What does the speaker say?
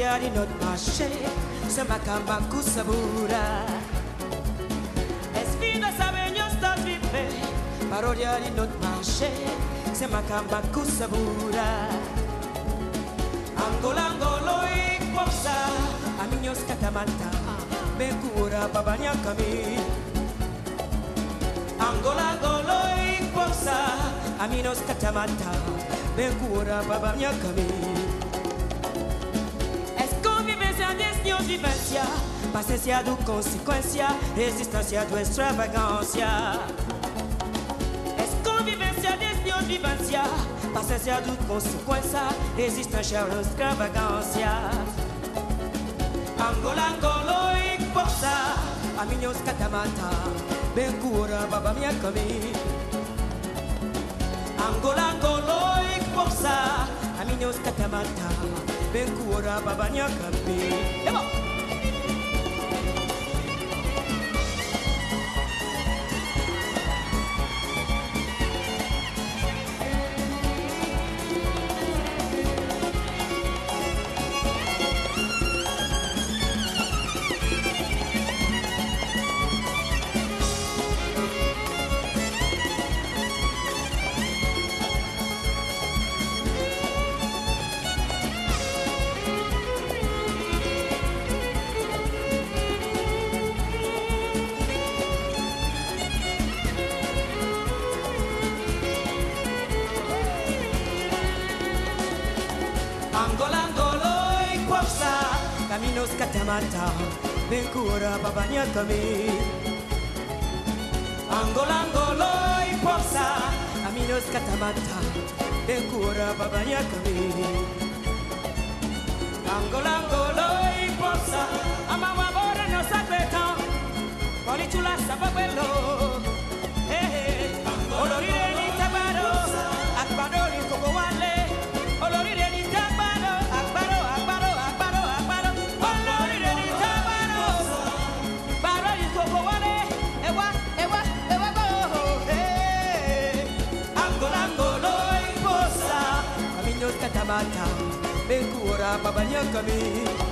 Parodia di not marché, se macamba kusabura. Espida sabe yo estás vive. Parodia di not marché, se macamba kusabura. Angola angolo ikwosa, aminyos katamanta, bekura babanya kami. Angola angolo ikwosa, aminos katamanta, bekura babanya kami. Vivencia, paciencia do consequência, resistência do extravagância. Es convivência desde vivência, paciencia do consequência, resistência do extravagância. Angola, Angolo e força, a minha os catamata, bem cura, baba minha caminho. Angola, Angolo e força, a minha os catamata. Benkura babanya kapi. Eba. Angola, Angolo e Kwapsa, caminos catamata, Benkura babanya kami. Angola, Angolo e Kwapsa, caminos catamata, Benkura babanya kami. Angola, Angolo e Kwapsa, amama bora no sakbetan, polichula sababelo. Hey, olorire ni tabaro, akbado ni kokowale, olorire ni katamata, bekura babanya kami.